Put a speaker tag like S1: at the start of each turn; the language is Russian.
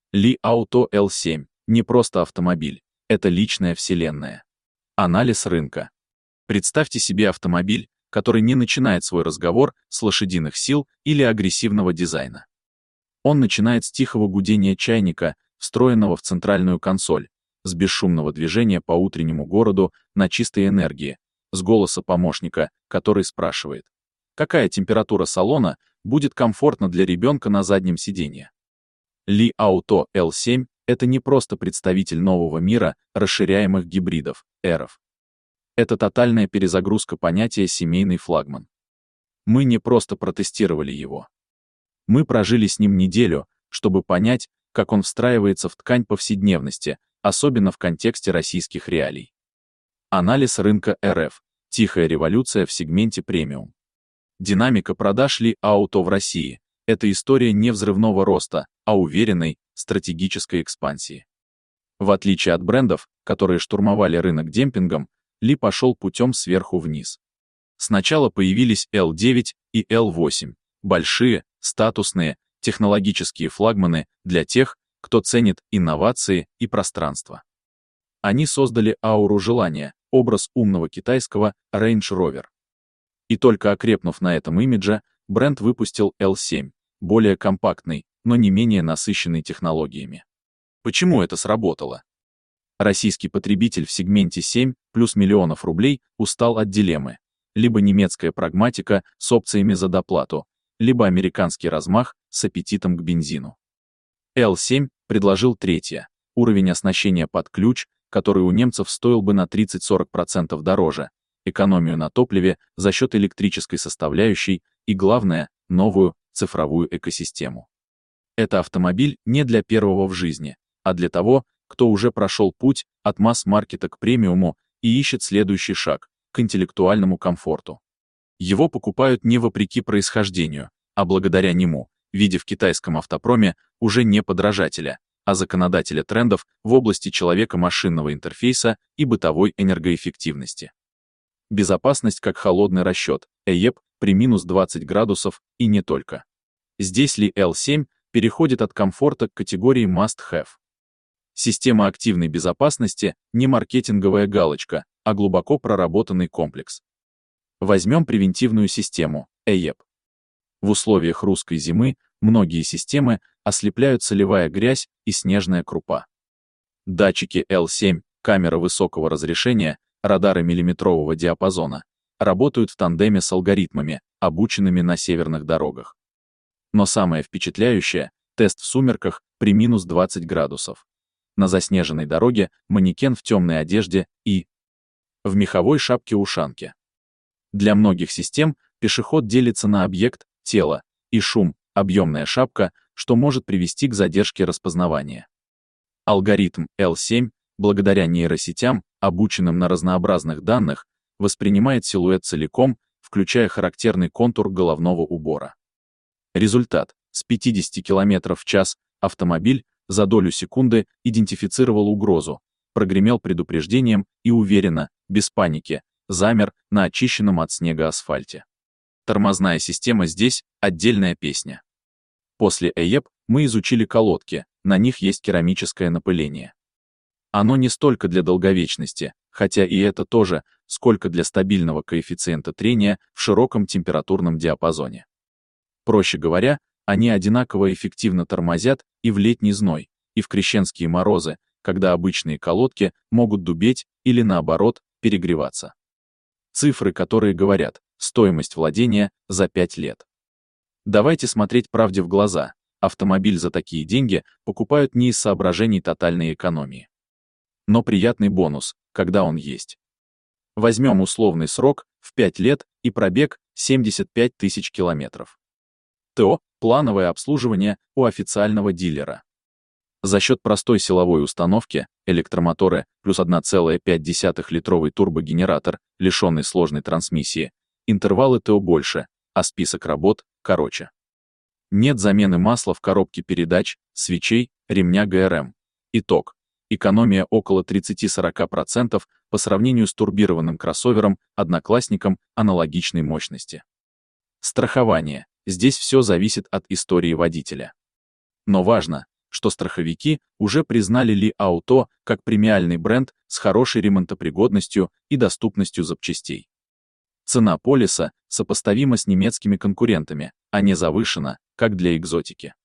S1: Li Auto L7 – не просто автомобиль, это личная вселенная. Анализ рынка. Представьте себе автомобиль, который не начинает свой разговор с лошадиных сил или агрессивного дизайна. Он начинает с тихого гудения чайника, встроенного в центральную консоль, с бесшумного движения по утреннему городу на чистой энергии, с голоса помощника, который спрашивает, какая температура салона будет комфортна для ребенка на заднем сиденье. Li Auto L7 — это не просто представитель нового мира расширяемых гибридов, эров. Это тотальная перезагрузка понятия «семейный флагман». Мы не просто протестировали его. Мы прожили с ним неделю, чтобы понять, как он встраивается в ткань повседневности, особенно в контексте российских реалий. Анализ рынка РФ. Тихая революция в сегменте премиум. Динамика продаж Li Auto в России — это история не взрывного роста, а уверенной, стратегической экспансии. В отличие от брендов, которые штурмовали рынок демпингом, Ли пошел путем сверху вниз. Сначала появились L9 и L8, большие, статусные, технологические флагманы для тех, кто ценит инновации и пространство. Они создали ауру желания, образ умного китайского Range Rover. И только окрепнув на этом имидже, бренд выпустил L7, более компактный, но не менее насыщенный технологиями. Почему это сработало? Российский потребитель в сегменте 7 плюс миллионов рублей устал от дилеммы: либо немецкая прагматика с опциями за доплату, либо американский размах с аппетитом к бензину. L7 предложил третье — уровень оснащения под ключ, который у немцев стоил бы на 30-40% дороже, экономию на топливе за счет электрической составляющей и, главное, новую цифровую экосистему. Это автомобиль не для первого в жизни, а для того, кто уже прошел путь от масс-маркета к премиуму и ищет следующий шаг — к интеллектуальному комфорту. Его покупают не вопреки происхождению, а благодаря нему, видя в китайском автопроме уже не подражателя, а законодателя трендов в области человека-машинного интерфейса и бытовой энергоэффективности. Безопасность как холодный расчет, ЭЕП при минус 20 градусов и не только. Здесь Li L7 переходит от комфорта к категории must-have. Система активной безопасности — не маркетинговая галочка, а глубоко проработанный комплекс. Возьмем превентивную систему, ЭЕП. В условиях русской зимы многие системы ослепляют солевая грязь и снежная крупа. Датчики L7, камера высокого разрешения, радары миллиметрового диапазона работают в тандеме с алгоритмами, обученными на северных дорогах. Но самое впечатляющее — тест в сумерках при минус 20 градусов. На заснеженной дороге манекен в темной одежде и в меховой шапке-ушанке. Для многих систем пешеход делится на объект, тело, и шум, объемная шапка, что может привести к задержке распознавания. Алгоритм L7, благодаря нейросетям, обученным на разнообразных данных, воспринимает силуэт целиком, включая характерный контур головного убора. Результат: с 50 км в час автомобиль за долю секунды идентифицировал угрозу, прогремел предупреждением и уверенно, без паники, замер на очищенном от снега асфальте. Тормозная система здесь — отдельная песня. После ЭЕП мы изучили колодки, на них есть керамическое напыление. Оно не столько для долговечности, хотя и это тоже, сколько для стабильного коэффициента трения в широком температурном диапазоне. Проще говоря, они одинаково эффективно тормозят и в летний зной, и в крещенские морозы, когда обычные колодки могут дубеть или, наоборот, перегреваться. Цифры, которые говорят: стоимость владения за 5 лет. Давайте смотреть правде в глаза. Автомобиль за такие деньги покупают не из соображений тотальной экономии. Но приятный бонус, когда он есть. Возьмем условный срок в 5 лет и пробег 75 тысяч километров. ТО — плановое обслуживание у официального дилера. За счет простой силовой установки, электромоторы плюс 1,5-литровый турбогенератор, лишенный сложной трансмиссии, интервалы ТО больше, а список работ короче. Нет замены масла в коробке передач, свечей, ремня ГРМ. Итог: экономия около 30-40% по сравнению с турбированным кроссовером, одноклассником аналогичной мощности. Страхование. Здесь все зависит от истории водителя. Но важно, что страховики уже признали Ли Auto как премиальный бренд с хорошей ремонтопригодностью и доступностью запчастей. Цена полиса сопоставима с немецкими конкурентами, а не завышена, как для экзотики.